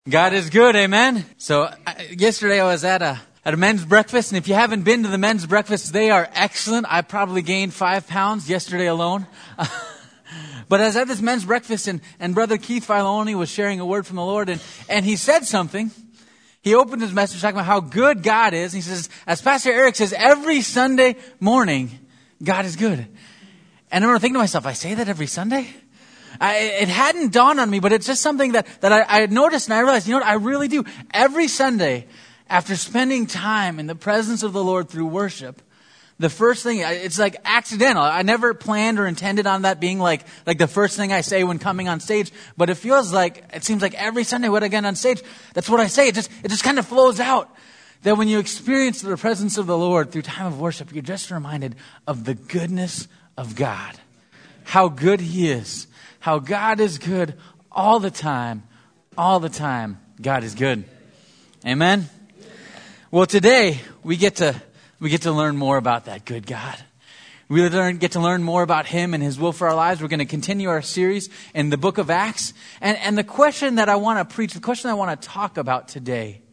God is good, amen? So yesterday I was at a men's breakfast, and if you haven't been to the men's breakfast, they are excellent. I probably gained 5 pounds yesterday alone. But I was at this men's breakfast, and Brother Keith Filoni was sharing a word from the Lord, and he said something. He opened his message talking about how good God is. He says, as Pastor Eric says, every Sunday morning, God is good. And I remember thinking to myself, I say that every Sunday? It hadn't dawned on me, but it's just something that I had noticed, and I realized, you know what, I really do. Every Sunday, after spending time in the presence of the Lord through worship, the first thing, it's like accidental. I never planned or intended on that being like the first thing I say when coming on stage, but it seems like every Sunday when I get on stage, that's what I say. It just kind of flows out. That when you experience the presence of the Lord through time of worship, you're just reminded of the goodness of God. How good He is. How God is good all the time. All the time, God is good. Amen? Well, today, we get to learn more about that good God. We get to learn more about Him and His will for our lives. We're going to continue our series in the book of Acts. And the question that I want to preach, the question I want to talk about today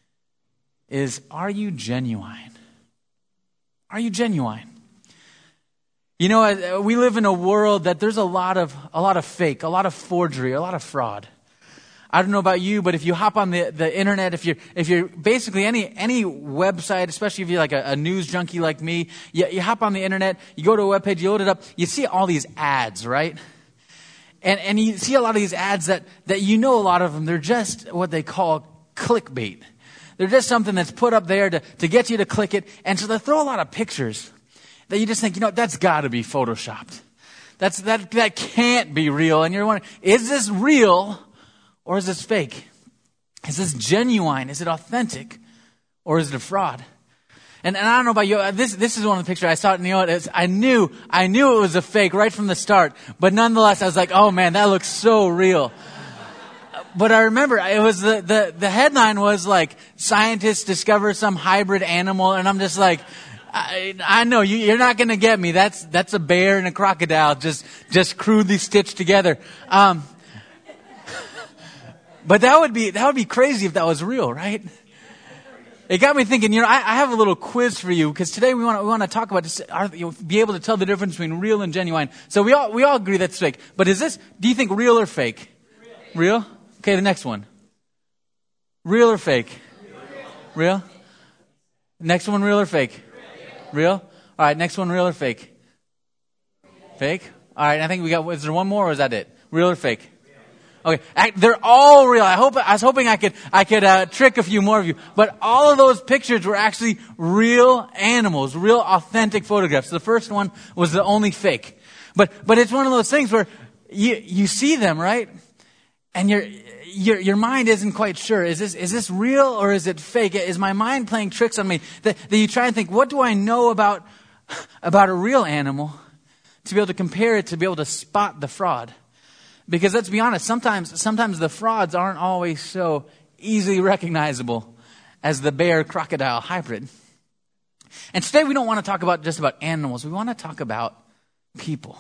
is, are you genuine? Are you genuine? You know, we live in a world that there's a lot of fake, a lot of forgery, a lot of fraud. I don't know about you, but if you hop on the internet, if you're basically any website, especially if you're like a news junkie like me, you hop on the internet, you go to a webpage, you load it up, you see all these ads, right? And you see a lot of these ads that you know, a lot of them, they're just what they call clickbait. They're just something that's put up there to get you to click it. And so they throw a lot of pictures that you just think, you know, that's got to be photoshopped. That can't be real. And you're wondering, is this real or is this fake? Is this genuine? Is it authentic? Or is it a fraud? And I don't know about you, this is one of the pictures I saw it, and you know what, I knew it was a fake right from the start. But nonetheless, I was like, oh man, that looks so real. But I remember it was the headline was like, scientists discover some hybrid animal, and I'm just like, I know you're not going to get me. That's a bear and a crocodile just crudely stitched together. But that would be crazy if that was real, right? It got me thinking. You know, I have a little quiz for you, because today we want to talk about this. You'll be able to tell the difference between real and genuine. So we all agree that's fake. But do you think real or fake? Real? Okay, the next one. Real or fake? Real? Next one, real or fake? Real? All right, next one, real or fake? Fake? All right, I think is there one more, or is that it? Real or fake? Okay, they're all real. I was hoping I could trick a few more of you. But all of those pictures were actually real animals, real authentic photographs. The first one was the only fake. But it's one of those things where you see them, right? And your mind isn't quite sure. Is this real or is it fake? Is my mind playing tricks on me? That you try and think, what do I know about a real animal to be able to compare it, to be able to spot the fraud? Because let's be honest, sometimes the frauds aren't always so easily recognizable as the bear crocodile hybrid. And today we don't want to talk about just about animals. We want to talk about people.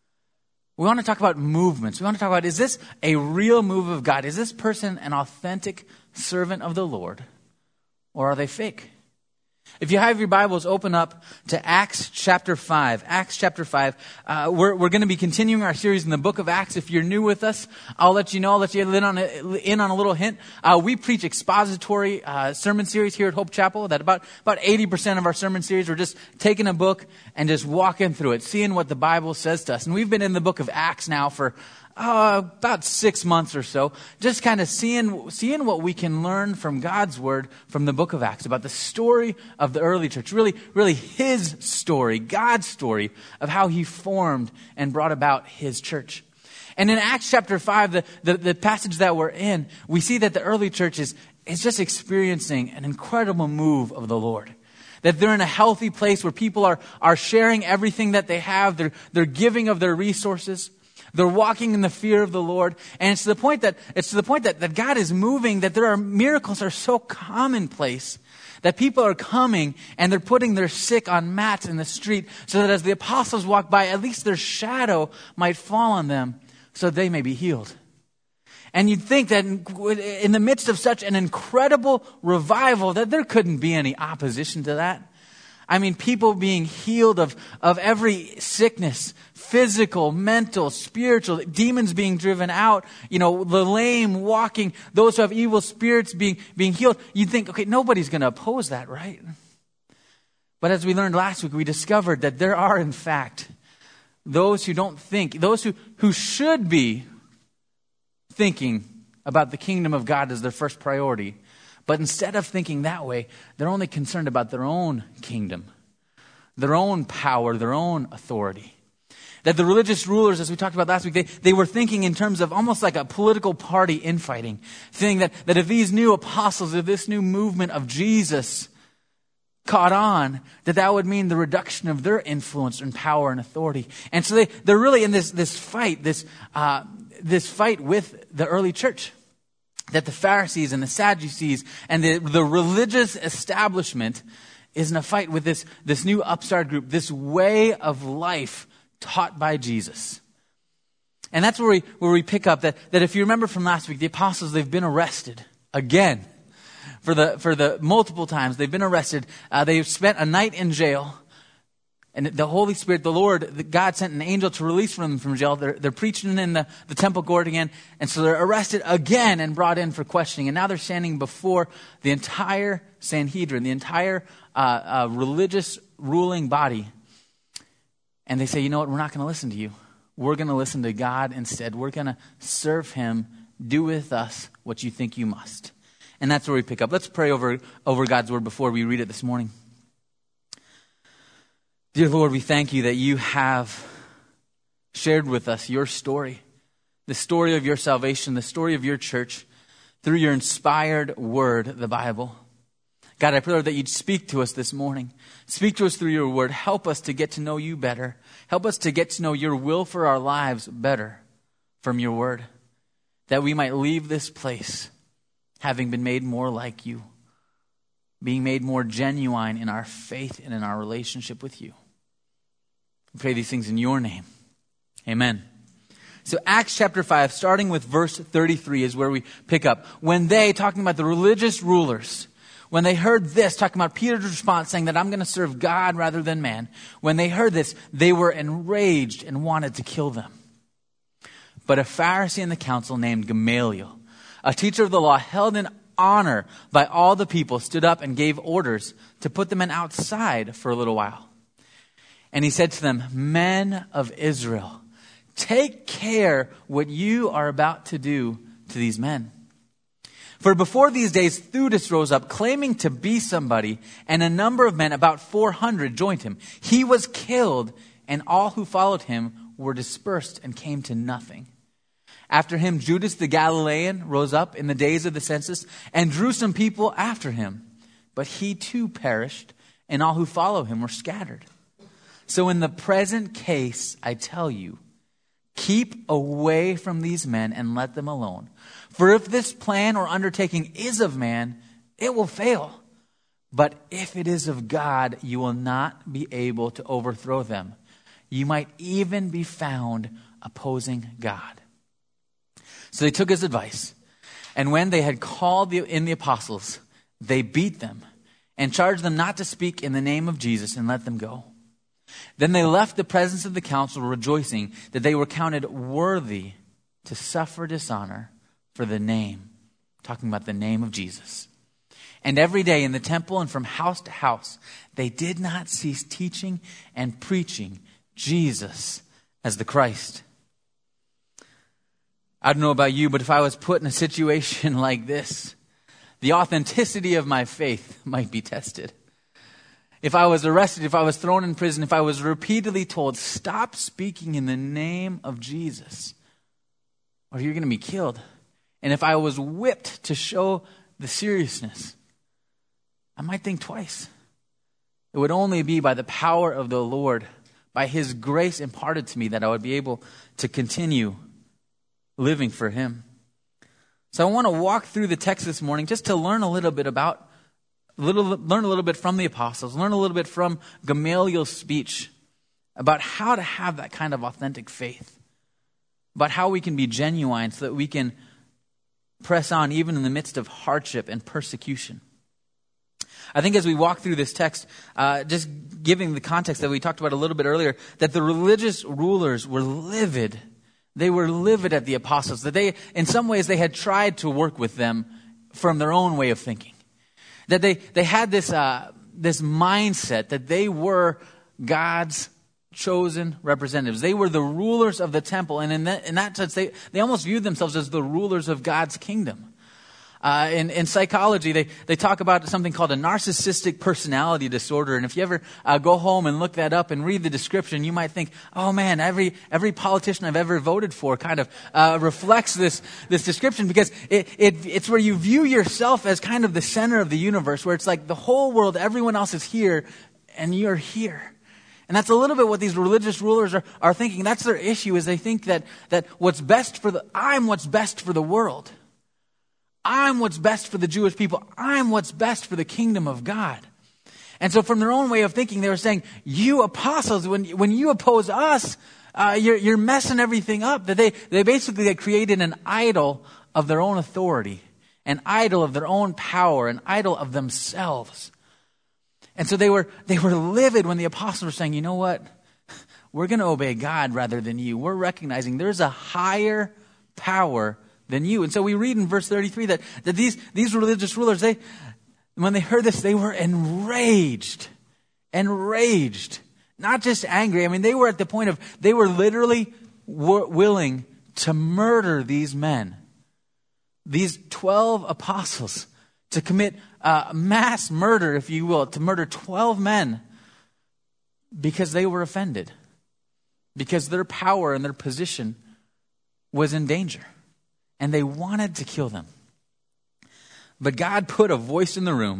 We want to talk about movements. We want to talk about, is this a real move of God? Is this person an authentic servant of the Lord? Or are they fake? If you have your Bibles, open up to Acts chapter 5. Acts chapter 5. We're going to be continuing our series in the book of Acts. If you're new with us, I'll let you know. I'll let you in on a little hint. We preach expository sermon series here at Hope Chapel. That about 80% of our sermon series, we're just taking a book and just walking through it, seeing what the Bible says to us. And we've been in the book of Acts now for about 6 months or so, just kind of seeing what we can learn from God's Word from the book of Acts about the story of the early church, really His story, God's story of how He formed and brought about His church. And in Acts chapter 5, the passage that we're in, we see that the early church is just experiencing an incredible move of the Lord. That they're in a healthy place where people are sharing everything that they have. They're giving of their resources. They're walking in the fear of the Lord. And it's to the point that God is moving, that there are miracles are so commonplace that people are coming and they're putting their sick on mats in the street so that as the apostles walk by, at least their shadow might fall on them so they may be healed. And you'd think that in the midst of such an incredible revival that there couldn't be any opposition to that. I mean, people being healed of every sickness, physical, mental, spiritual, demons being driven out, the lame walking, those who have evil spirits being healed. You'd think, okay, nobody's going to oppose that, right? But as we learned last week, we discovered that there are, in fact, those who don't think, those who should be thinking about the kingdom of God as their first priority. But instead of thinking that way, they're only concerned about their own kingdom, their own power, their own authority. That the religious rulers, as we talked about last week, they were thinking in terms of almost like a political party infighting, thinking that if these new apostles, if this new movement of Jesus caught on, that would mean the reduction of their influence and power and authority. And so they're really in this fight, this fight with the early church. That the Pharisees and the Sadducees and the religious establishment is in a fight with this new upstart group, this way of life taught by Jesus. And that's where we pick up that if you remember from last week, the apostles, they've been arrested again for the multiple times. They've been arrested. They've spent a night in jail. And the Holy Spirit, the Lord, God sent an angel to release them from jail. They're preaching in the temple court again. And so they're arrested again and brought in for questioning. And now they're standing before the entire Sanhedrin, the entire religious ruling body. And they say, you know what, we're not going to listen to you. We're going to listen to God instead. We're going to serve Him. Do with us what you think you must. And that's where we pick up. Let's pray over God's word before we read it this morning. Dear Lord, we thank you that you have shared with us your story, the story of your salvation, the story of your church, through your inspired word, the Bible. God, I pray, Lord, that you'd speak to us this morning. Speak to us through your word. Help us to get to know you better. Help us to get to know your will for our lives better from your word, that we might leave this place having been made more like you, being made more genuine in our faith and in our relationship with you. We pray these things in your name. Amen. So Acts chapter 5, starting with verse 33 is where we pick up. When they, talking about the religious rulers, when they heard this, talking about Peter's response saying that I'm going to serve God rather than man. When they heard this, they were enraged and wanted to kill them. But a Pharisee in the council named Gamaliel, a teacher of the law held in honor by all the people, stood up and gave orders to put the men outside for a little while. And he said to them, men of Israel, take care what you are about to do to these men. For before these days, Theudas rose up, claiming to be somebody, and a number of men, about 400, joined him. He was killed, and all who followed him were dispersed and came to nothing. After him, Judas the Galilean rose up in the days of the census and drew some people after him. But he too perished, and all who follow him were scattered. So in the present case, I tell you, keep away from these men and let them alone. For if this plan or undertaking is of man, it will fail. But if it is of God, you will not be able to overthrow them. You might even be found opposing God. So they took his advice. And when they had called in the apostles, they beat them and charged them not to speak in the name of Jesus and let them go. Then they left the presence of the council, rejoicing that they were counted worthy to suffer dishonor for the name, talking about the name of Jesus. And every day in the temple and from house to house, they did not cease teaching and preaching Jesus as the Christ. I don't know about you, but if I was put in a situation like this, the authenticity of my faith might be tested. If I was arrested, if I was thrown in prison, if I was repeatedly told, stop speaking in the name of Jesus, or you're going to be killed. And if I was whipped to show the seriousness, I might think twice. It would only be by the power of the Lord, by His grace imparted to me, that I would be able to continue living for Him. So I want to walk through the text this morning just to learn a little bit learn a little bit from the apostles, learn a little bit from Gamaliel's speech about how to have that kind of authentic faith, about how we can be genuine so that we can press on even in the midst of hardship and persecution. I think as we walk through this text, just giving the context that we talked about a little bit earlier, that the religious rulers were livid. They were livid at the apostles. That they, in some ways, they had tried to work with them from their own way of thinking. That they had this mindset that they were God's chosen representatives. They were the rulers of the temple, and in that sense, they almost viewed themselves as the rulers of God's kingdom. In psychology, they talk about something called a narcissistic personality disorder. And if you ever go home and look that up and read the description, you might think, oh man, every politician I've ever voted for kind of reflects this description, because it's where you view yourself as kind of the center of the universe, where it's like the whole world, everyone else is here, and you're here. And that's a little bit what these religious rulers are thinking. That's their issue, is they think that what's best I'm what's best for the world. I'm what's best for the Jewish people. I'm what's best for the kingdom of God. And so from their own way of thinking, they were saying, you apostles, when you oppose us, you're messing everything up. That they basically had created an idol of their own authority, an idol of their own power, an idol of themselves. And so they were livid when the apostles were saying, you know what? We're going to obey God rather than you. We're recognizing there's a higher power than you. And so we read in verse 33 that these religious rulers, when they heard this, they were enraged. Not just angry. I mean, they were at the point of, they were literally willing to murder these men. These 12 apostles, to commit mass murder, if you will, to murder 12 men because they were offended. Because their power and their position was in danger. And they wanted to kill them. But God put a voice in the room,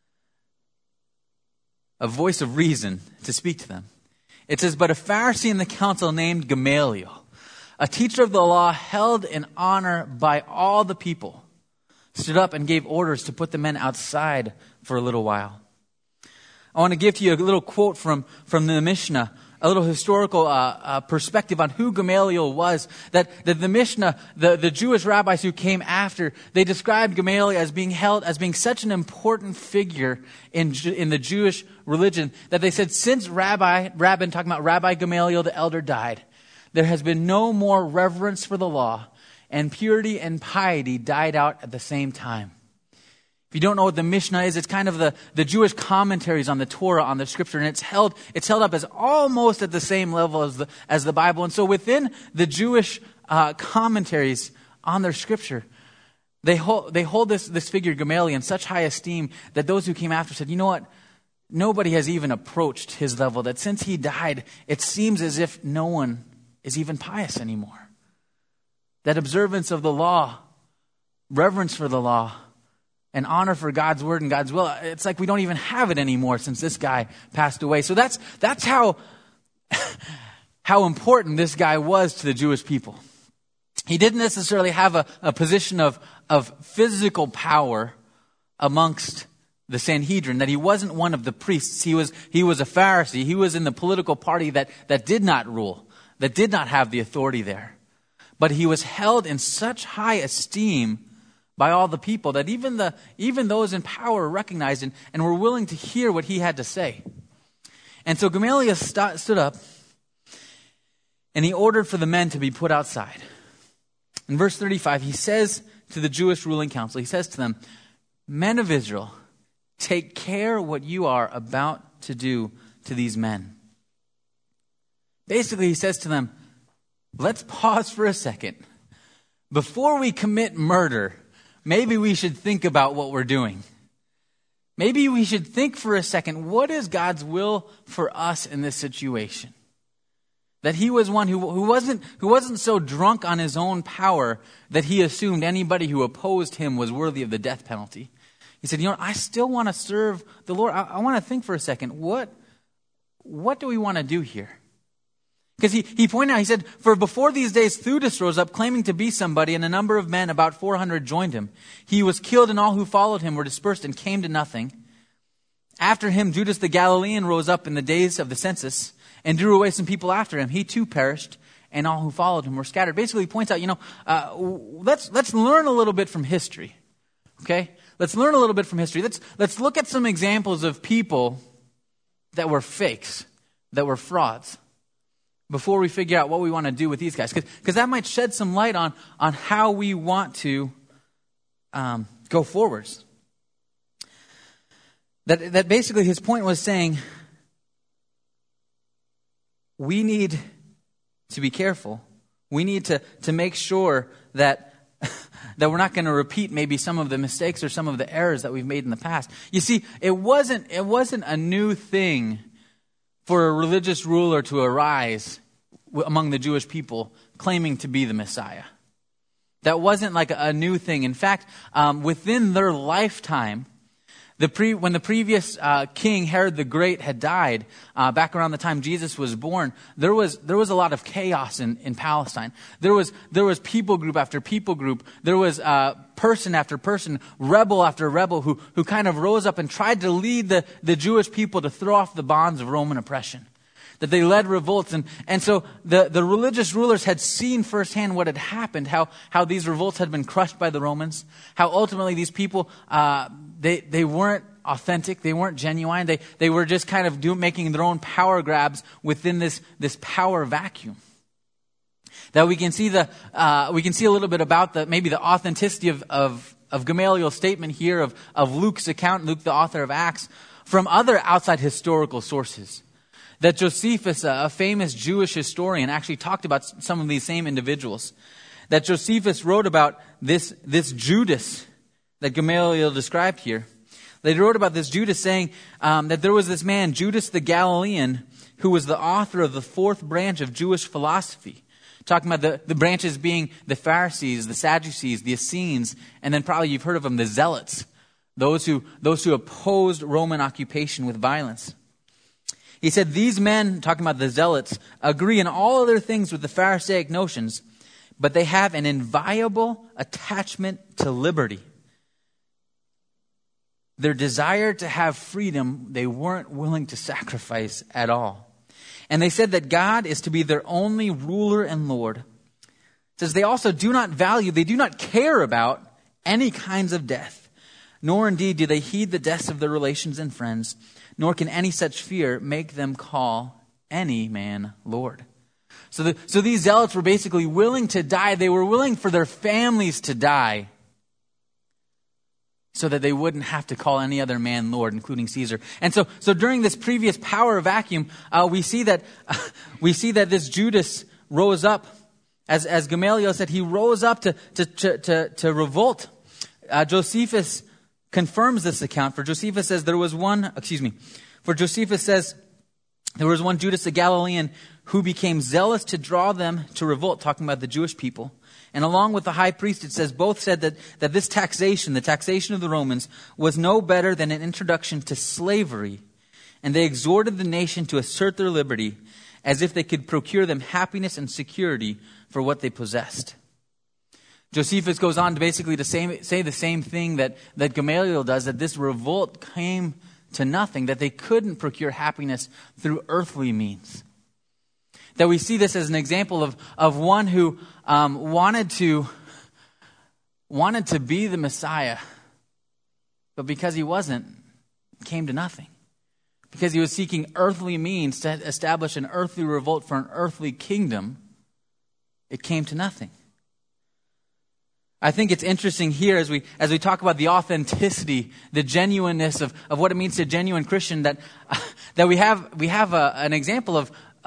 a voice of reason, to speak to them. It says, but a Pharisee in the council named Gamaliel, a teacher of the law held in honor by all the people, stood up and gave orders to put the men outside for a little while. I want to give to you a little quote from the Mishnah, a little historical perspective on who Gamaliel was. That the Mishnah, the Jewish rabbis who came after, they described Gamaliel as being such an important figure in the Jewish religion, that they said, since Rabbi Gamaliel the elder died, there has been no more reverence for the law, and purity and piety died out at the same time. If you don't know what the Mishnah is, it's kind of the Jewish commentaries on the Torah, on the Scripture, and it's held up as almost at the same level as the Bible. And so within the Jewish commentaries on their Scripture, they hold this figure Gamaliel in such high esteem that those who came after said, you know what? Nobody has even approached his level. That since he died, it seems as if no one is even pious anymore. That observance of the law, reverence for the law, and honor for God's word and God's will, it's like we don't even have it anymore since this guy passed away. So that's how important this guy was to the Jewish people. He didn't necessarily have a position of physical power amongst the Sanhedrin, that he wasn't one of the priests. He was a Pharisee. He was in the political party that did not rule, that did not have the authority there. But he was held in such high esteem by all the people that even those in power recognized and were willing to hear what he had to say. And so Gamaliel stood up and he ordered for the men to be put outside. In verse 35, he says to the Jewish ruling council, he says to them, men of Israel, take care what you are about to do to these men. Basically, he says to them, let's pause for a second. Before we commit murder, maybe we should think about what we're doing. Maybe we should think for a second, what is God's will for us in this situation? That he was one who wasn't so drunk on his own power that he assumed anybody who opposed him was worthy of the death penalty. He said, I still want to serve the Lord. I want to think for a second, what do we want to do here? Because he pointed out, he said, for before these days Theudas rose up claiming to be somebody, and a number of men, about 400, joined him. He was killed, and all who followed him were dispersed and came to nothing. After him, Judas the Galilean rose up in the days of the census and drew away some people after him. He too perished, and all who followed him were scattered. Basically he points out, let's learn a little bit from history. Okay? Let's learn a little bit from history. Let's look at some examples of people that were fakes, that were frauds, before we figure out what we want to do with these guys. Because that might shed some light on how we want to go forwards. That basically his point was saying, we need to be careful. We need to make sure that we're not going to repeat maybe some of the mistakes or some of the errors that we've made in the past. You see, it wasn't a new thing for a religious ruler to arise among the Jewish people claiming to be the Messiah. That wasn't like a new thing. In fact, within their lifetime, when the previous king, Herod the Great, had died, back around the time Jesus was born, there was a lot of chaos in Palestine. There was people group after people group. There was person after person, rebel after rebel, who kind of rose up and tried to lead the Jewish people to throw off the bonds of Roman oppression. That they led revolts. And so the religious rulers had seen firsthand what had happened, how these revolts had been crushed by the Romans, how ultimately these people, they weren't authentic, they weren't genuine, they were just kind of making their own power grabs within this power vacuum. That we can see a little bit about maybe the authenticity of Gamaliel's statement here of Luke's account, Luke the author of Acts, from other outside historical sources. That Josephus, a famous Jewish historian, actually talked about some of these same individuals. That Josephus wrote about this Judas that Gamaliel described here. They wrote about this Judas saying that there was this man, Judas the Galilean, who was the author of the fourth branch of Jewish philosophy. Talking about the branches being the Pharisees, the Sadducees, the Essenes, and then probably you've heard of them, the Zealots. Those who opposed Roman occupation with violence. He said, these men, talking about the Zealots, agree in all other things with the Pharisaic notions, but they have an inviolable attachment to liberty. Their desire to have freedom, they weren't willing to sacrifice at all. And they said that God is to be their only ruler and Lord. It says they also do not care about any kinds of death, nor indeed do they heed the deaths of their relations and friends, nor can any such fear make them call any man Lord. So these zealots were basically willing to die. They were willing for their families to die so that they wouldn't have to call any other man Lord, including Caesar. And so during this previous power vacuum, we see that this Judas rose up, as Gamaliel said, he rose up to revolt. Josephus confirms this account. For Josephus says there was one Judas the Galilean who became zealous to draw them to revolt, talking about the Jewish people. And along with the high priest, it says, both said that this taxation, the taxation of the Romans, was no better than an introduction to slavery. And they exhorted the nation to assert their liberty as if they could procure them happiness and security for what they possessed. Josephus goes on to basically say the same thing that Gamaliel does, that this revolt came to nothing, that they couldn't procure happiness through earthly means. That we see this as an example of one who wanted to be the Messiah, but because he wasn't, came to nothing. Because he was seeking earthly means to establish an earthly revolt for an earthly kingdom, it came to nothing. I think it's interesting here as we talk about the authenticity, the genuineness of what it means to a genuine Christian, that we have an example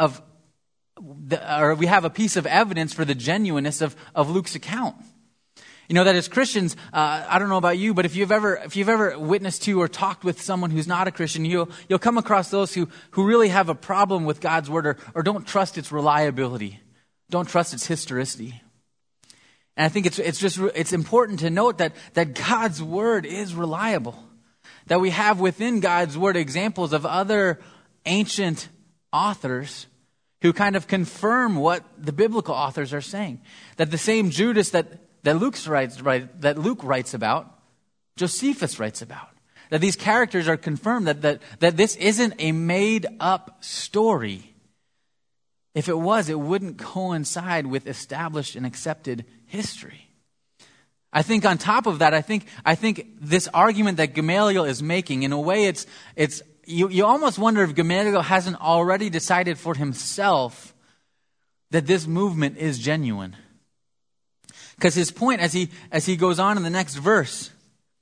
or we have a piece of evidence for the genuineness of Luke's account. You know, that as Christians, I don't know about you, but if you've ever witnessed to or talked with someone who's not a Christian, you'll come across those who really have a problem with God's word or don't trust its reliability, don't trust its historicity. And I think it's important to note that God's word is reliable. That we have within God's word examples of other ancient authors who kind of confirm what the biblical authors are saying. That the same Judas that Luke writes about, Josephus writes about. That these characters are confirmed, that this isn't a made-up story. if it was, it wouldn't coincide with established and accepted history. I think on top of that, I think this argument that Gamaliel is making, in a way, it's you almost wonder if Gamaliel hasn't already decided for himself that this movement is genuine. Because his point, as he goes on in the next verse,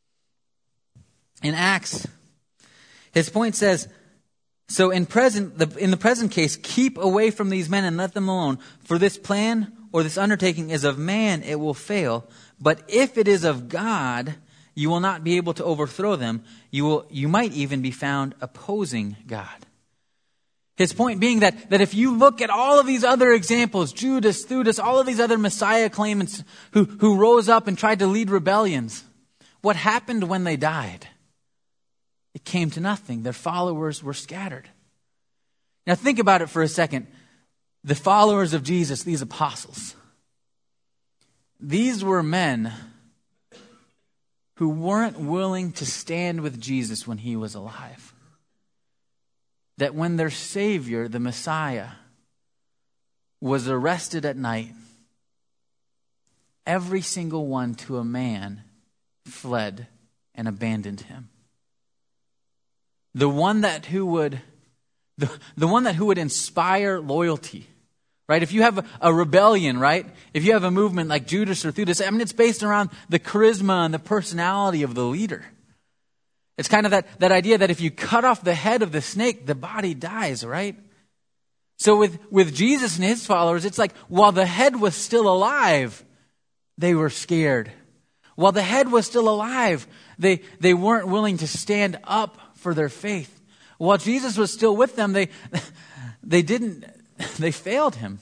in Acts, his point says, so in the present case, keep away from these men and let them alone. For this plan or this undertaking is of man, it will fail. But if it is of God, you will not be able to overthrow them. You might even be found opposing God. His point being that if you look at all of these other examples, Judas, Theudas, all of these other Messiah claimants who rose up and tried to lead rebellions, what happened when they died? It came to nothing. Their followers were scattered. Now think about it for a second. The followers of Jesus, these apostles, these were men who weren't willing to stand with Jesus when he was alive. That when their Savior, the Messiah, was arrested at night, every single one to a man fled and abandoned him. The one who would inspire loyalty, right? If you have a rebellion, right? If you have a movement like Judas or Theudas, it's based around the charisma and the personality of the leader. It's kind of that idea that if you cut off the head of the snake, the body dies, right? So with Jesus and his followers, it's like while the head was still alive, they were scared. While the head was still alive, they weren't willing to stand up for their faith. While Jesus was still with them, they failed him.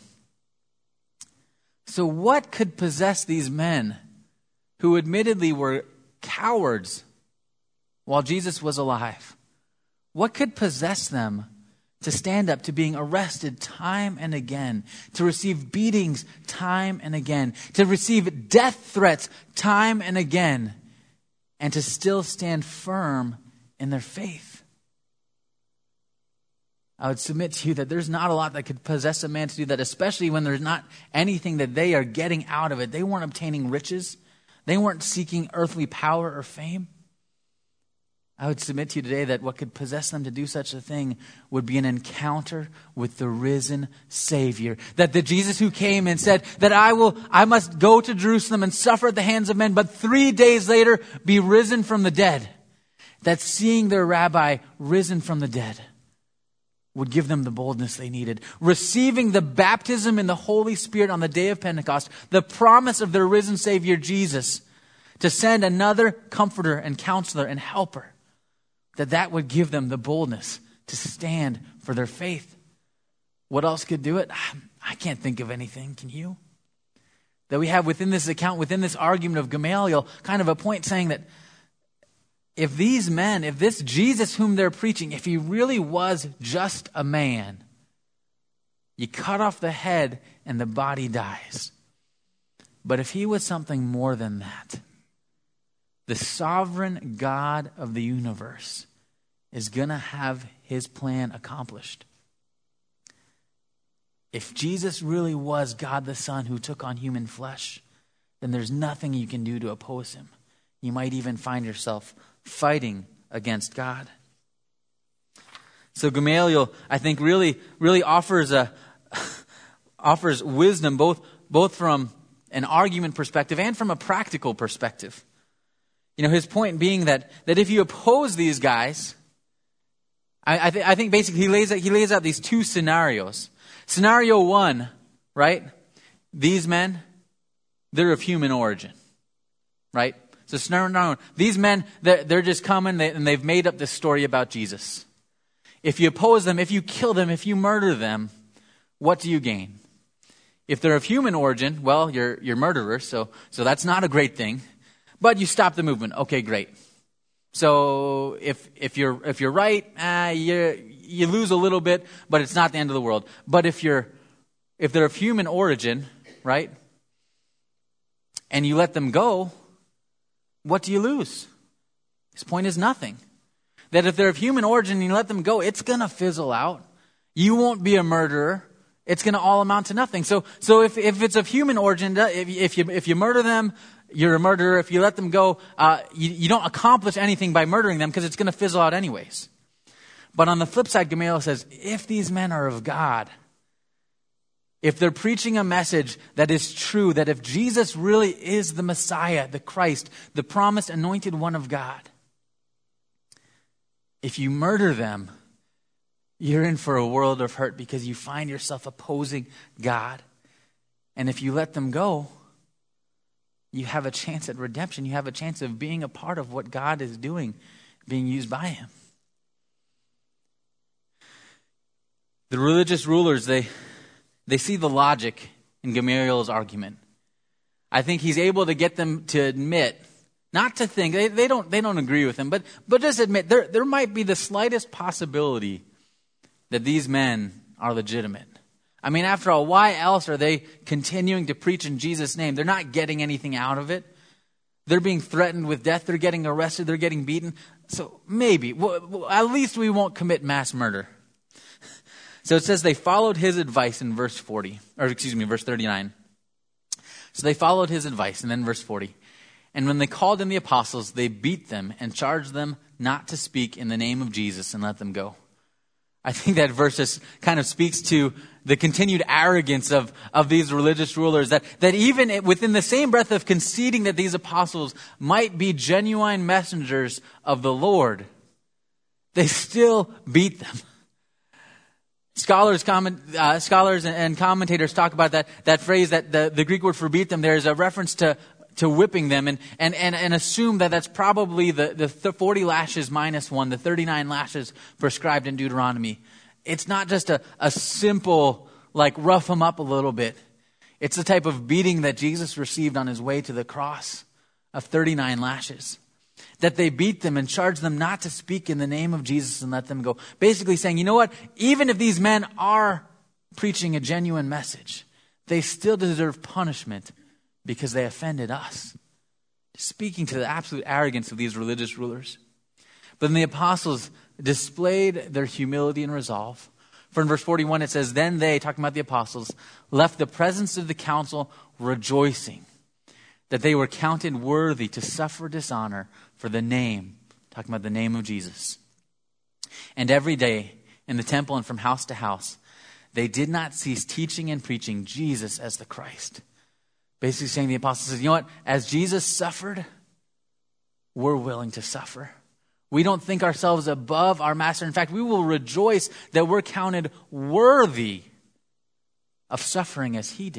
So what could possess these men who admittedly were cowards while Jesus was alive? What could possess them to stand up to being arrested time and again, to receive beatings time and again, to receive death threats time and again, and to still stand firm in their faith? I would submit to you that there's not a lot that could possess a man to do that, especially when there's not anything that they are getting out of it. They weren't obtaining riches. They weren't seeking earthly power or fame. I would submit to you today that what could possess them to do such a thing would be an encounter with the risen Savior. That the Jesus who came and said that I must go to Jerusalem and suffer at the hands of men, but 3 days later be risen from the dead. That seeing their rabbi risen from the dead would give them the boldness they needed. Receiving the baptism in the Holy Spirit on the day of Pentecost, the promise of their risen Savior Jesus to send another comforter and counselor and helper, that would give them the boldness to stand for their faith. What else could do it? I can't think of anything. Can you? That we have within this account, within this argument of Gamaliel, kind of a point saying that if these men, if this Jesus whom they're preaching, if he really was just a man, you cut off the head and the body dies. But if he was something more than that, the sovereign God of the universe is going to have his plan accomplished. If Jesus really was God the Son who took on human flesh, then there's nothing you can do to oppose him. You might even find yourself fighting against God. So Gamaliel, I think, really offers wisdom both from an argument perspective and from a practical perspective. You know, his point being that if you oppose these guys, I think basically he lays out these two scenarios. Scenario one, right? These men, they're of human origin, right? So scenario one, these men, they're just coming and they've made up this story about Jesus. If you oppose them, if you kill them, if you murder them, what do you gain? If they're of human origin, well, you're murderers, so that's not a great thing. But you stop the movement. Okay, great. So if you're right, you lose a little bit, but it's not the end of the world. But if they're of human origin, right, and you let them go, what do you lose? His point is nothing. That if they're of human origin and you let them go, it's going to fizzle out. You won't be a murderer. it's going to all amount to nothing. So if it's of human origin, if you murder them, you're a murderer. If you let them go, you don't accomplish anything by murdering them because it's going to fizzle out anyways. But on the flip side, Gamaliel says, if these men are of God, if they're preaching a message that is true, that if Jesus really is the Messiah, the Christ, the promised anointed one of God, if you murder them, you're in for a world of hurt because you find yourself opposing God. And if you let them go, you have a chance at redemption. You have a chance of being a part of what God is doing, being used by him. The religious rulers, they see the logic in Gamaliel's argument. I think he's able to get them to admit, not to think, they don't agree with him, but just admit there might be the slightest possibility that these men are legitimate. I mean, after all, why else are they continuing to preach in Jesus' name? They're not getting anything out of it. They're being threatened with death. They're getting arrested. They're getting beaten. So maybe, at least we won't commit mass murder. So it says they followed his advice in verse 39. So they followed his advice, and then verse 40. And when they called in the apostles, they beat them and charged them not to speak in the name of Jesus and let them go. I think that verse just kind of speaks to the continued arrogance of these religious rulers, that even within the same breath of conceding that these apostles might be genuine messengers of the Lord, they still beat them. Scholars and commentators talk about that phrase, that the Greek word for beat them there is a reference to whipping them, and assume that that's probably the 40 lashes minus 1, the 39 lashes prescribed in Deuteronomy. It's not just a simple, rough them up a little bit. It's the type of beating that Jesus received on his way to the cross of 39 lashes. That they beat them and charged them not to speak in the name of Jesus and let them go. Basically saying, you know what? Even if these men are preaching a genuine message, they still deserve punishment because they offended us. Speaking to the absolute arrogance of these religious rulers. But then the apostles displayed their humility and resolve. For in verse 41 it says, then they, talking about the apostles, left the presence of the council rejoicing that they were counted worthy to suffer dishonor for the name, talking about the name of Jesus. And every day in the temple and from house to house, they did not cease teaching and preaching Jesus as the Christ. Basically saying, the apostles said, you know what? As Jesus suffered, we're willing to suffer. We don't think ourselves above our master. In fact, we will rejoice that we're counted worthy of suffering as he did.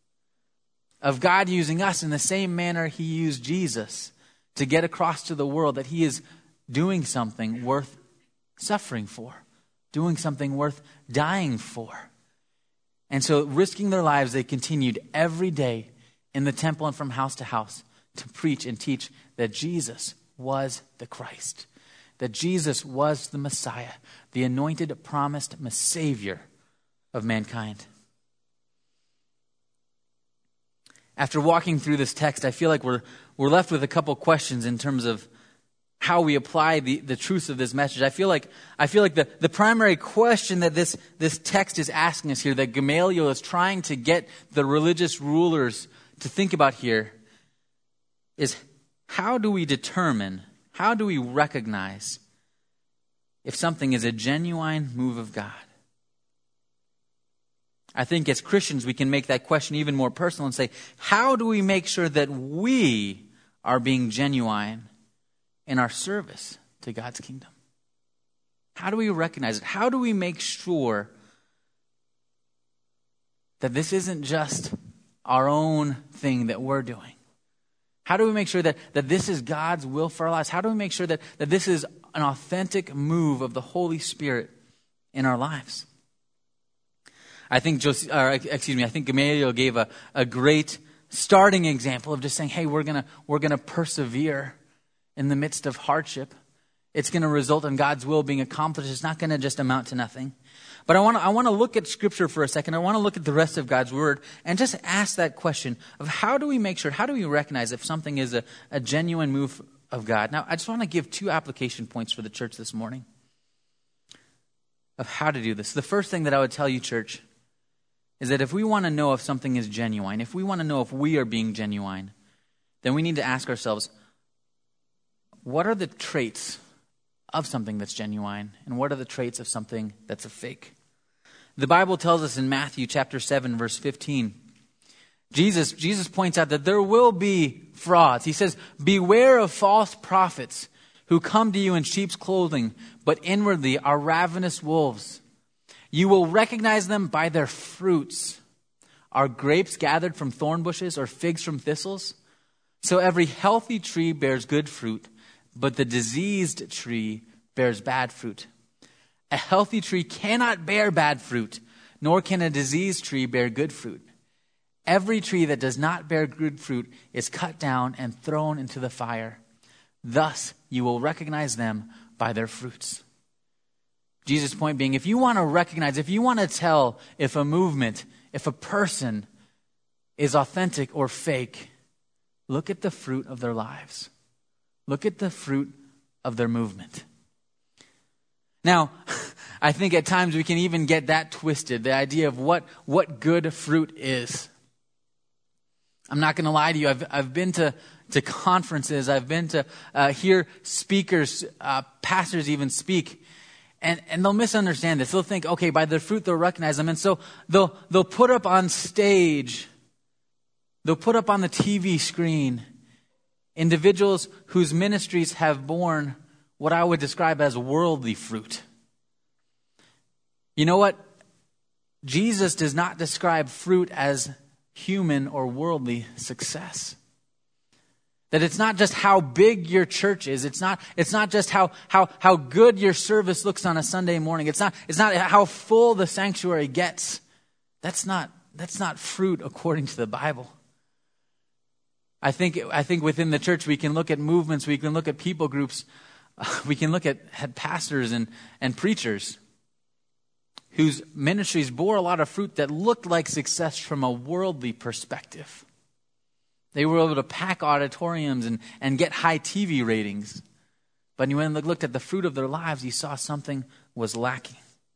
Of God using us in the same manner he used Jesus to get across to the world that he is doing something worth suffering for, doing something worth dying for. And so risking their lives, they continued every day in the temple and from house to house to preach and teach that Jesus was the Christ, that Jesus was the Messiah, the anointed, promised Savior of mankind. After walking through this text, I feel like we're left with a couple questions in terms of how we apply the truths of this message. I feel like the primary question that this text is asking us here, that Gamaliel is trying to get the religious rulers to think about here, is how do we recognize if something is a genuine move of God? I think as Christians, we can make that question even more personal and say, how do we make sure that we are being genuine in our service to God's kingdom? How do we recognize it? How do we make sure that this isn't just our own thing that we're doing? How do we make sure that this is God's will for our lives? How do we make sure that this is an authentic move of the Holy Spirit in our lives? I think Gamaliel gave a great starting example of just saying, hey, we're gonna persevere in the midst of hardship. It's going to result in God's will being accomplished. It's not going to just amount to nothing. But I want to look at Scripture for a second. I want to look at the rest of God's Word and just ask that question of how do we recognize if something is a genuine move of God? Now, I just want to give 2 application points for the church this morning of how to do this. The first thing that I would tell you, church, is that if we want to know if something is genuine, if we want to know if we are being genuine, then we need to ask ourselves, what are the traits of something that's genuine, and what are the traits of something that's a fake? The Bible tells us in Matthew chapter 7, verse 15, Jesus points out that there will be frauds. He says, beware of false prophets who come to you in sheep's clothing, but inwardly are ravenous wolves. You will recognize them by their fruits. Are grapes gathered from thorn bushes or figs from thistles? So every healthy tree bears good fruit, but the diseased tree bears bad fruit. A healthy tree cannot bear bad fruit, nor can a diseased tree bear good fruit. Every tree that does not bear good fruit is cut down and thrown into the fire. Thus you will recognize them by their fruits. Jesus' point being, if you want to recognize, if you want to tell if a movement, if a person is authentic or fake, look at the fruit of their lives. Look at the fruit of their movement. Now, I think at times we can even get that twisted, the idea of what good fruit is. I'm not going to lie to you. I've been to conferences. I've been to hear speakers, pastors even speak. And they'll misunderstand this. They'll think, okay, by their fruit they'll recognize them. And so they'll put up on stage, they'll put up on the TV screen individuals whose ministries have borne what I would describe as worldly fruit. You know what? Jesus does not describe fruit as human or worldly success. That it's not just how big your church is. It's not just how good your service looks on a Sunday morning. It's not how full the sanctuary gets. That's not fruit according to the Bible. I think within the church we can look at movements, we can look at people groups, we can look at pastors and preachers whose ministries bore a lot of fruit that looked like success from a worldly perspective. They were able to pack auditoriums and get high TV ratings. But when you looked at the fruit of their lives, you saw something was lacking.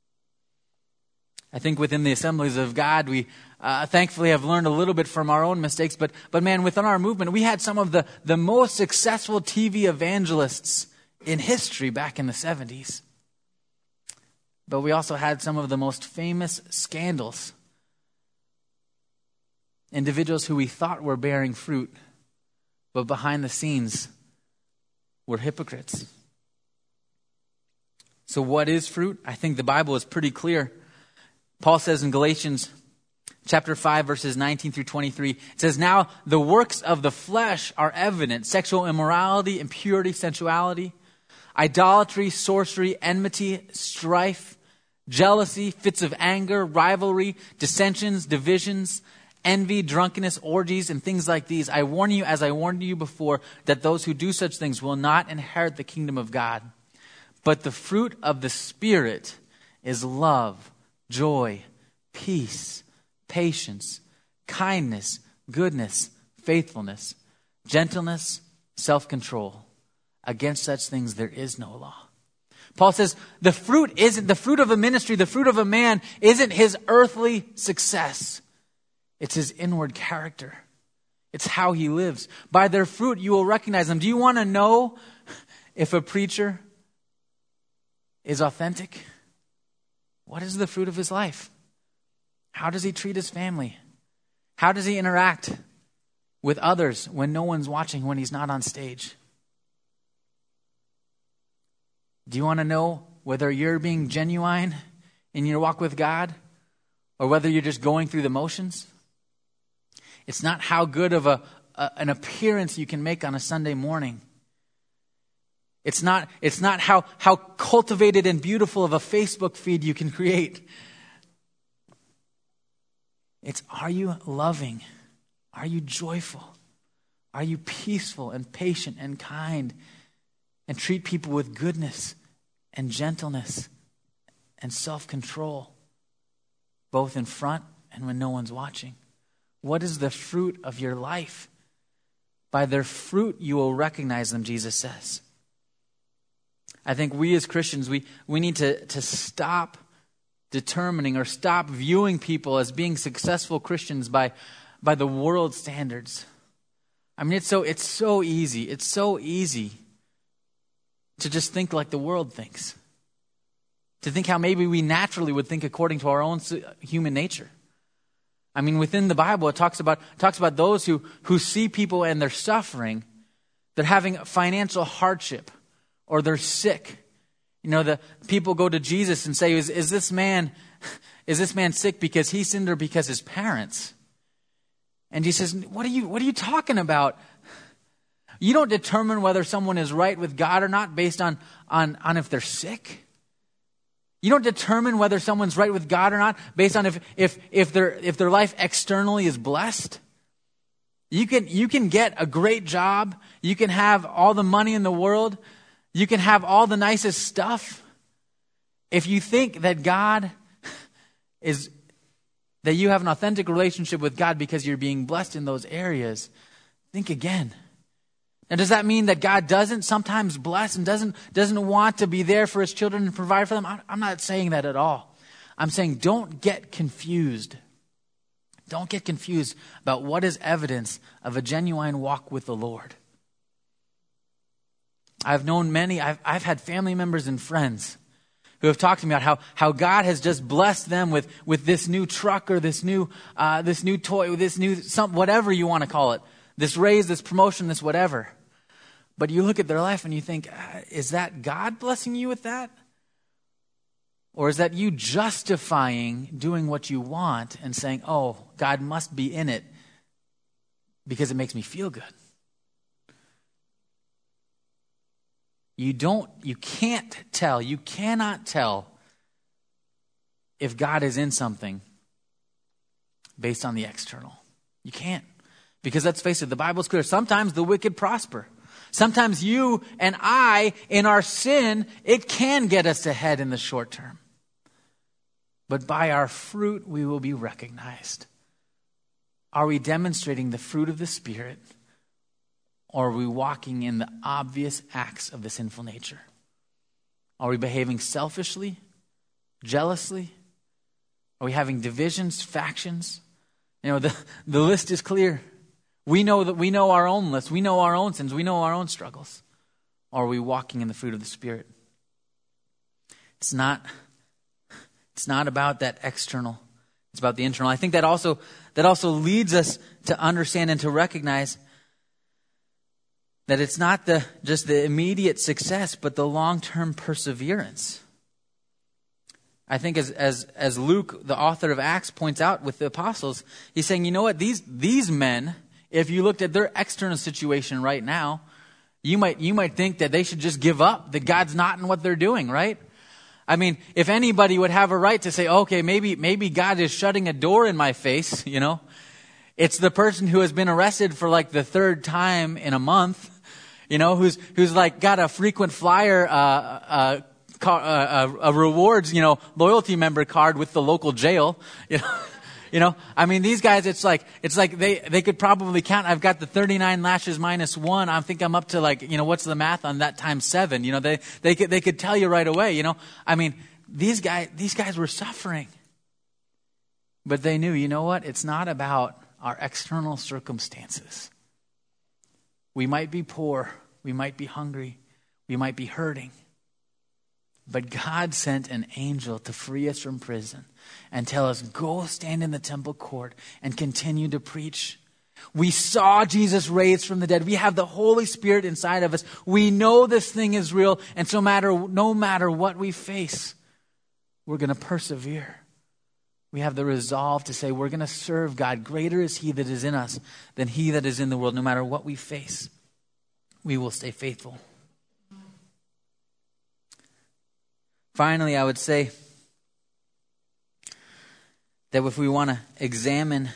I think within the Assemblies of God, we thankfully have learned a little bit from our own mistakes. But man, within our movement, we had some of the most successful TV evangelists in history back in the 70s. But we also had some of the most famous scandals. Individuals who we thought were bearing fruit, but behind the scenes were hypocrites. So what is fruit? I think the Bible is pretty clear. Paul says in Galatians chapter 5, verses 19 through 23, it says, now the works of the flesh are evident: sexual immorality, impurity, sensuality, idolatry, sorcery, enmity, strife, jealousy, fits of anger, rivalry, dissensions, divisions, envy, drunkenness, orgies, and things like these. I warn you, as I warned you before, that those who do such things will not inherit the kingdom of God. But the fruit of the Spirit is love, joy, peace, patience, kindness, goodness, faithfulness, gentleness, self-control. Against such things there is no law. Paul says the fruit of a ministry, the fruit of a man isn't his earthly success. It's his inward character. It's how he lives. By their fruit you will recognize them. Do you want to know if a preacher is authentic? What is the fruit of his life? How does he treat his family? How does he interact with others when no one's watching, when he's not on stage? Do you want to know whether you're being genuine in your walk with God or whether you're just going through the motions? It's not how good of an appearance you can make on a Sunday morning. It's not how cultivated and beautiful of a Facebook feed you can create. It's, are you loving? Are you joyful? Are you peaceful and patient and kind and treat people with goodness and gentleness and self-control, both in front and when no one's watching? What is the fruit of your life? By their fruit you will recognize them, Jesus says. I think we as Christians, we need to stop determining or stop viewing people as being successful Christians by the world standards. I mean, it's so easy. It's so easy to just think like the world thinks. To think how maybe we naturally would think according to our own human nature. I mean, within the Bible, it talks about those who see people and they're suffering, they're having financial hardship, or they're sick. You know, the people go to Jesus and say, is this man sick because he sinned or because his parents? And he says, what are you talking about? You don't determine whether someone is right with God or not based on if they're sick. You don't determine whether someone's right with God or not based on if their life externally is blessed. You can get a great job. You can have all the money in the world. You can have all the nicest stuff. If you think that that you have an authentic relationship with God because you're being blessed in those areas, think again. Now, does that mean that God doesn't sometimes bless and doesn't want to be there for his children and provide for them? I'm not saying that at all. I'm saying don't get confused. Don't get confused about what is evidence of a genuine walk with the Lord. I've known many, I've had family members and friends who have talked to me about how God has just blessed them with this new truck or this new toy, this new whatever you want to call it. This raise, this promotion, this whatever. But you look at their life and you think, is that God blessing you with that? Or is that you justifying doing what you want and saying, oh, God must be in it because it makes me feel good? You cannot tell if God is in something based on the external. You can't. Because let's face it, the Bible's clear. Sometimes the wicked prosper. Sometimes you and I, in our sin, it can get us ahead in the short term. But by our fruit, we will be recognized. Are we demonstrating the fruit of the Spirit? Or are we walking in the obvious acts of the sinful nature? Are we behaving selfishly, jealously? Are we having divisions, factions? You know, the list is clear. We know our own list. We know our own sins. We know our own struggles. Or are we walking in the fruit of the Spirit? It's not about that external. It's about the internal. I think that also leads us to understand and to recognize that it's not just the immediate success, but the long-term perseverance. I think as Luke, the author of Acts, points out with the apostles, he's saying, you know what, these men, if you looked at their external situation right now, you might think that they should just give up, that God's not in what they're doing, right? I mean, if anybody would have a right to say, okay, maybe God is shutting a door in my face, you know, it's the person who has been arrested for like the third time in a month, you know, who's like got a frequent flyer, a rewards, you know, loyalty member card with the local jail, you know. You know, I mean, these guys, it's like they could probably count. I've got the 39 lashes minus 1. I think I'm up to like, you know, what's the math on that times 7? You know, they could tell you right away, you know. I mean, these guys were suffering. But they knew, you know what? It's not about our external circumstances. We might be poor, we might be hungry, we might be hurting. But God sent an angel to free us from prison and tell us, go stand in the temple court and continue to preach. We saw Jesus raised from the dead. We have the Holy Spirit inside of us. We know this thing is real. And so no matter what we face, we're going to persevere. We have the resolve to say we're going to serve God. Greater is He that is in us than he that is in the world. No matter what we face, we will stay faithful. Finally, I would say that if we want to examine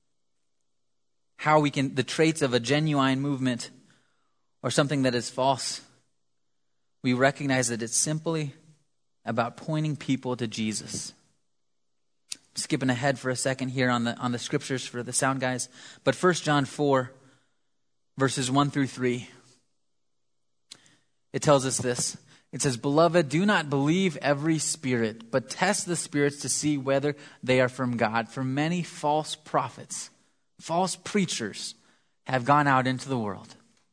how the traits of a genuine movement or something that is false, we recognize that it's simply about pointing people to Jesus. Skipping ahead for a second here on the scriptures for the sound guys. But 1 John 4, verses 1 through 3, it tells us this. It says, "Beloved, do not believe every spirit, but test the spirits to see whether they are from God. For many false prophets, false preachers, have gone out into the world.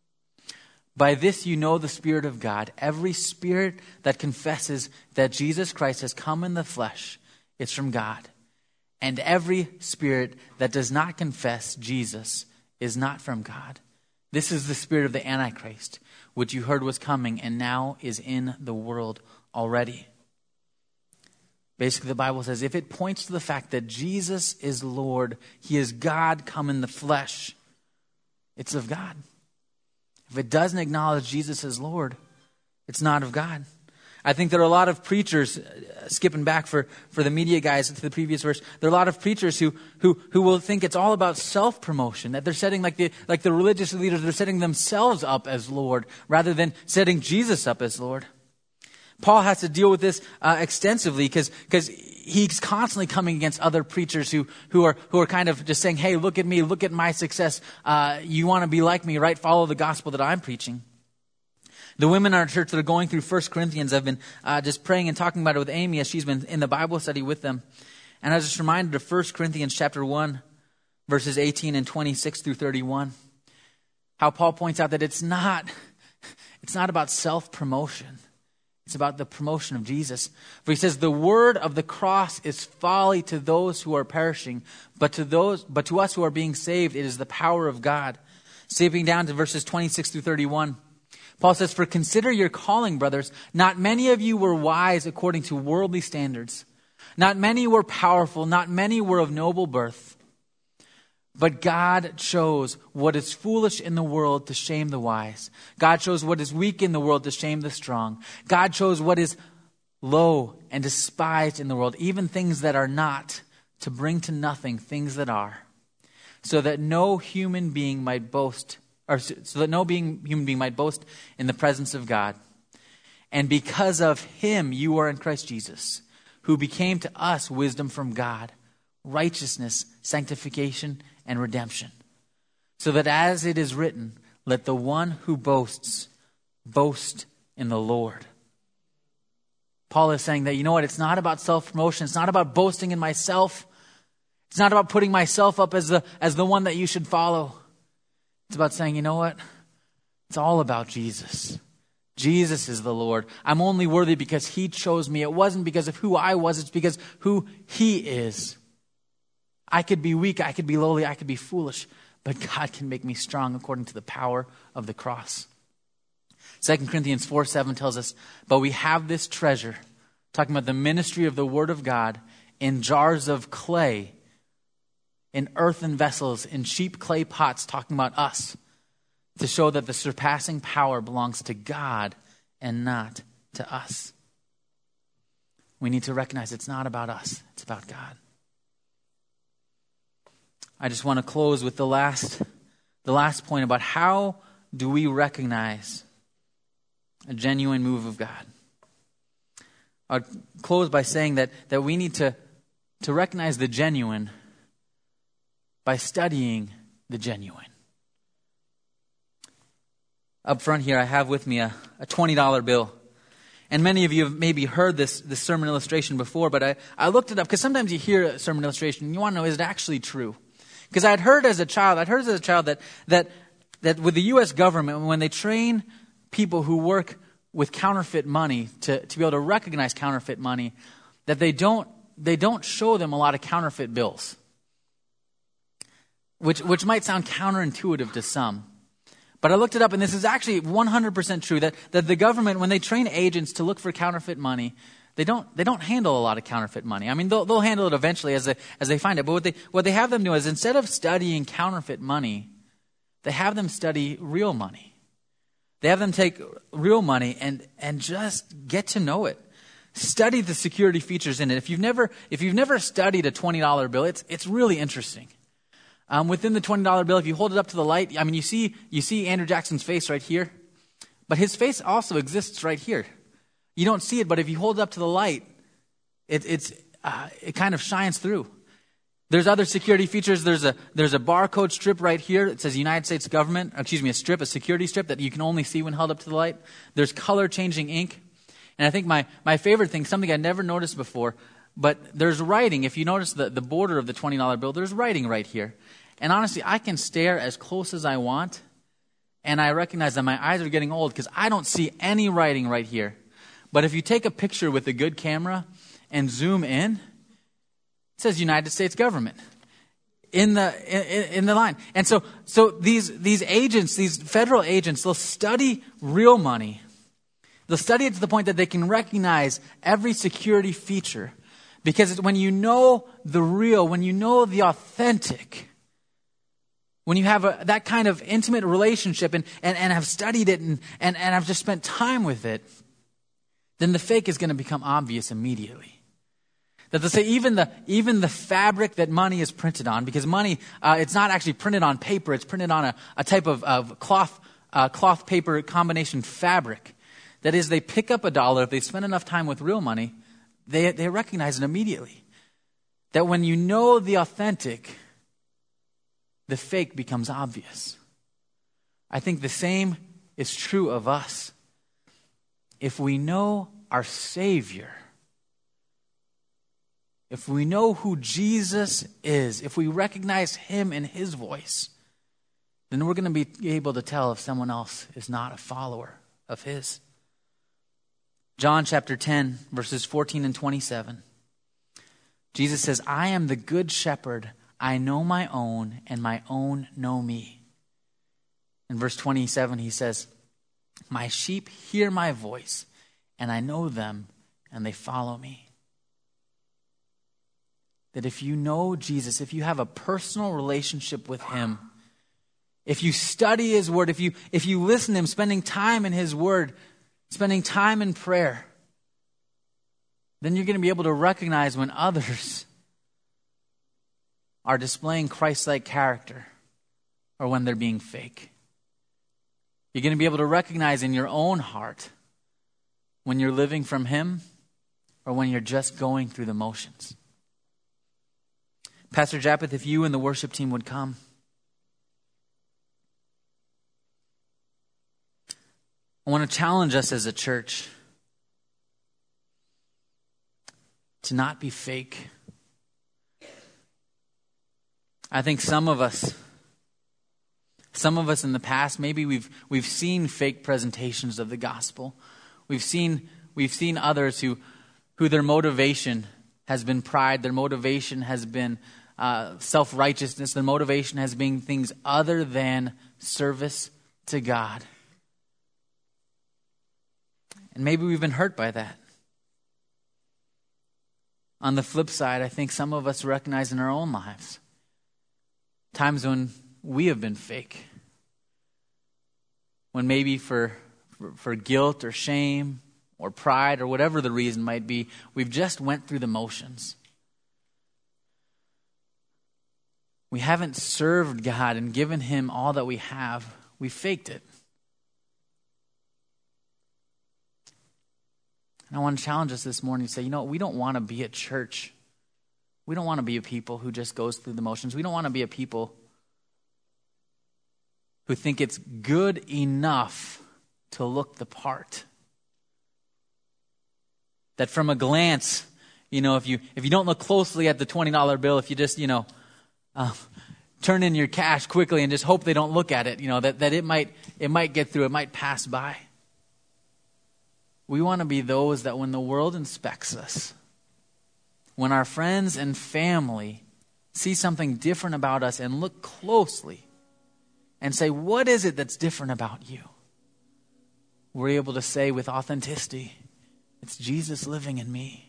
By this you know the Spirit of God. Every spirit that confesses that Jesus Christ has come in the flesh is from God. And every spirit that does not confess Jesus is not from God. This is the spirit of the Antichrist, which you heard was coming and now is in the world already." Basically, the Bible says if it points to the fact that Jesus is Lord, he is God come in the flesh, it's of God. If it doesn't acknowledge Jesus as Lord, it's not of God. I think there are a lot of preachers, skipping back for the media guys to the previous verse, there are a lot of preachers who will think it's all about self-promotion, that they're setting, like the religious leaders, they're setting themselves up as Lord rather than setting Jesus up as Lord. Paul has to deal with this extensively because he's constantly coming against other preachers who are kind of just saying, "Hey, look at me, look at my success. You want to be like me, right? Follow the gospel that I'm preaching." The women in our church that are going through 1 Corinthians, I've been just praying and talking about it with Amy as she's been in the Bible study with them. And I was just reminded of 1 Corinthians chapter 1, verses 18 and 26 through 31. How Paul points out that it's not about self-promotion. It's about the promotion of Jesus. For he says, "The word of the cross is folly to those who are perishing, but to us who are being saved, it is the power of God." Skipping down to verses 26 through 31. Paul says, "For consider your calling, brothers. Not many of you were wise according to worldly standards. Not many were powerful. Not many were of noble birth. But God chose what is foolish in the world to shame the wise. God chose what is weak in the world to shame the strong. God chose what is low and despised in the world, even things that are not, to bring to nothing things that are, so that no human being might boast in the presence of God. And because of him you are in Christ Jesus, who became to us wisdom from God, righteousness, sanctification, and redemption. So that as it is written, let the one who boasts, boast in the Lord." Paul is saying that, you know what, it's not about self-promotion. It's not about boasting in myself. It's not about putting myself up as the one that you should follow. It's about saying, you know what, it's all about Jesus. Jesus is the Lord. I'm only worthy because he chose me. It wasn't because of who I was. It's because who he is. I could be weak, I could be lowly, I could be foolish, but God can make me strong according to the power of the cross. 2 Corinthians 4:7 tells us, "But we have this treasure," talking about the ministry of the Word of God, "in jars of clay, in earthen vessels, in cheap clay pots," talking about us, "to show that the surpassing power belongs to God and not to us." We need to recognize it's not about us, it's about God. I just want to close with the last point about how do we recognize a genuine move of God. I'll close by saying that we need to recognize the genuine by studying the genuine. Up front here, I have with me a $20 bill. And many of you have maybe heard this sermon illustration before, but I looked it up because sometimes you hear a sermon illustration and you want to know, is it actually true? Because I'd heard as a child that with the U.S. government, when they train people who work with counterfeit money to be able to recognize counterfeit money, that they don't show them a lot of counterfeit bills, which might sound counterintuitive to some. But I looked it up, and this is actually 100% true, that the government, when they train agents to look for counterfeit money, they don't handle a lot of counterfeit money. I mean, they'll handle it eventually as they find it. But what they have them do is, instead of studying counterfeit money, they have them study real money. They have them take real money and just get to know it. Study the security features in it. If you've never studied a $20 bill, it's really interesting. Within the $20 bill, if you hold it up to the light, I mean, you see Andrew Jackson's face right here, but his face also exists right here. You don't see it, but if you hold it up to the light, it kind of shines through. There's other security features. There's a barcode strip right here. It says United States government, a security strip that you can only see when held up to the light. There's color changing ink. And I think my favorite thing, something I never noticed before, but there's writing. If you notice the border of the $20 bill, there's writing right here. And honestly, I can stare as close as I want, and I recognize that my eyes are getting old because I don't see any writing right here. But if you take a picture with a good camera and zoom in, it says United States government in the line. And so these agents, these federal agents, they'll study real money. They'll study it to the point that they can recognize every security feature. Because when you know the real, when you know the authentic, when you have that kind of intimate relationship and have studied it and have just spent time with it, then the fake is going to become obvious immediately. That they'll say even the fabric that money is printed on, because money, it's not actually printed on paper, it's printed on a type of cloth paper combination fabric. That is, they pick up a dollar, if they spend enough time with real money, they recognize it immediately. That when you know the authentic, the fake becomes obvious. I think the same is true of us. If we know our Savior, if we know who Jesus is, if we recognize Him in His voice, then we're going to be able to tell if someone else is not a follower of His. John chapter 10, verses 14 and 27. Jesus says, I am the good shepherd. I know my own, and my own know me. In verse 27, he says, my sheep hear my voice, and I know them, and they follow me. That if you know Jesus, if you have a personal relationship with Him, if you study His Word, if you listen to Him, spending time in His Word, spending time in prayer, then you're going to be able to recognize when others are displaying Christ-like character or when they're being fake. You're going to be able to recognize in your own heart when you're living from Him or when you're just going through the motions. Pastor Japheth, if you and the worship team would come. I want to challenge us as a church to not be fake. I think some of us in the past, maybe we've seen fake presentations of the gospel. We've seen others who their motivation has been pride, their motivation has been self-righteousness, their motivation has been things other than service to God. And maybe we've been hurt by that. On the flip side, I think some of us recognize in our own lives times when we have been fake. When maybe for guilt or shame or pride or whatever the reason might be, we've just went through the motions. We haven't served God and given Him all that we have. We faked it. And I want to challenge us this morning to say, we don't want to be a church. We don't want to be a people who just goes through the motions. We don't want to be a people who think it's good enough to look the part. That from a glance, if you don't look closely at the $20 bill, if you just, turn in your cash quickly and just hope they don't look at it, that it might get through, it might pass by. We want to be those that when the world inspects us, when our friends and family see something different about us and look closely and say, what is it that's different about you? We're able to say with authenticity, it's Jesus living in me.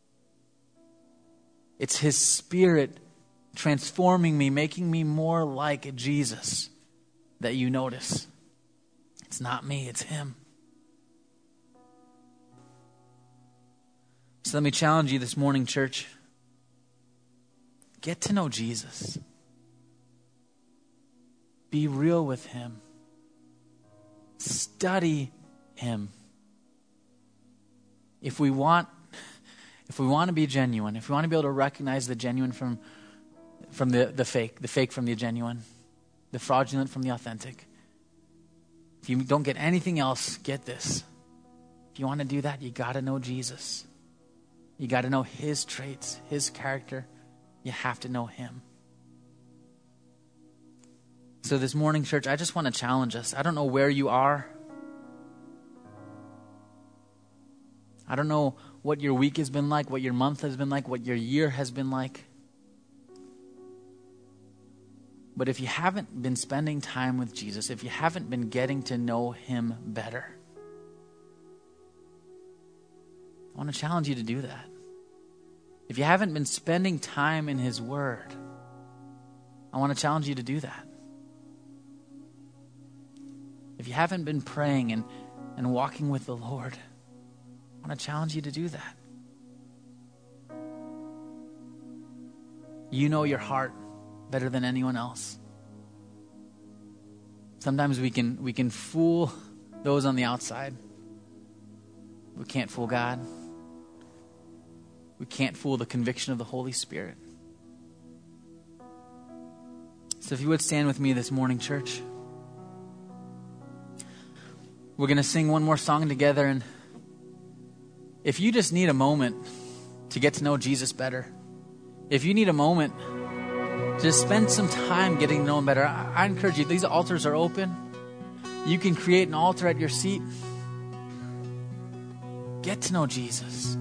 It's His Spirit transforming me, making me more like Jesus that you notice. It's not me, it's Him. So let me challenge you this morning, church. Get to know Jesus. Be real with Him. Study Him. If we want to be genuine, if we want to be able to recognize the genuine from the fake from the genuine, the fraudulent from the authentic, if you don't get anything else, get this. If you want to do that, you got to know Jesus. You got to know his traits, his character. You have to know him. So this morning, church, I just want to challenge us. I don't know where you are. I don't know what your week has been like, what your month has been like, what your year has been like. But if you haven't been spending time with Jesus, if you haven't been getting to know him better, I want to challenge you to do that. If you haven't been spending time in his word, I want to challenge you to do that. If you haven't been praying and walking with the Lord, I want to challenge you to do that. You know your heart better than anyone else. Sometimes we can fool those on the outside. We can't fool God. We can't fool the conviction of the Holy Spirit. So if you would stand with me this morning, church. We're going to sing one more song together, and if you just need a moment to get to know Jesus better, if you need a moment to just spend some time getting to know him better, I encourage you, these altars are open. You can create an altar at your seat. Get to know Jesus.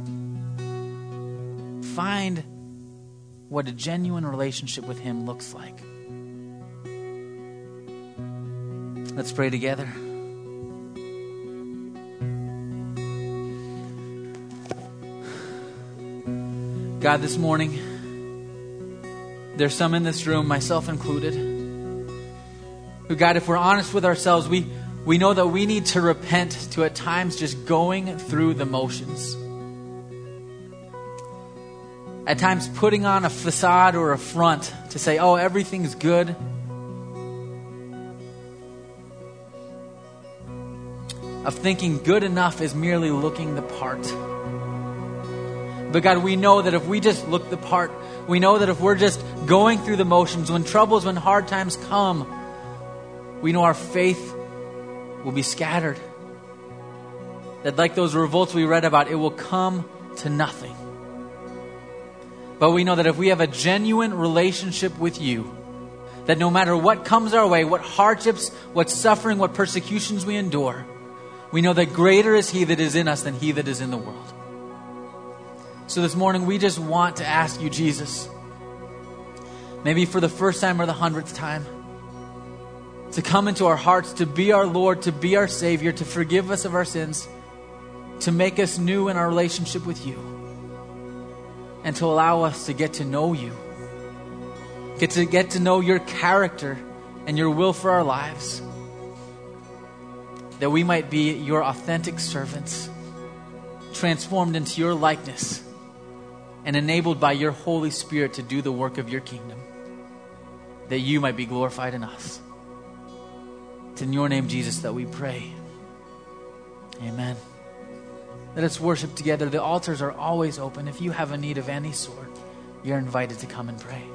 Find what a genuine relationship with him looks like. Let's pray together. God, this morning, there's some in this room, myself included, who, God, if we're honest with ourselves, we know that we need to repent to at times just going through the motions. At times putting on a facade or a front to say, oh, everything's good. Of thinking good enough is merely looking the part. But God, we know that if we just look the part, we know that if we're just going through the motions, when troubles, when hard times come, we know our faith will be scattered. That like those revolts we read about, it will come to nothing. But we know that if we have a genuine relationship with you, that no matter what comes our way, what hardships, what suffering, what persecutions we endure, we know that greater is he that is in us than he that is in the world. So this morning, we just want to ask you, Jesus, maybe for the first time or the 100th time, to come into our hearts, to be our Lord, to be our Savior, to forgive us of our sins, to make us new in our relationship with you, and to allow us to get to know you, get to know your character and your will for our lives, that we might be your authentic servants, transformed into your likeness, and enabled by your Holy Spirit to do the work of your kingdom, that you might be glorified in us. It's in your name, Jesus, that we pray. Amen. Let us worship together. The altars are always open. If you have a need of any sort, you're invited to come and pray.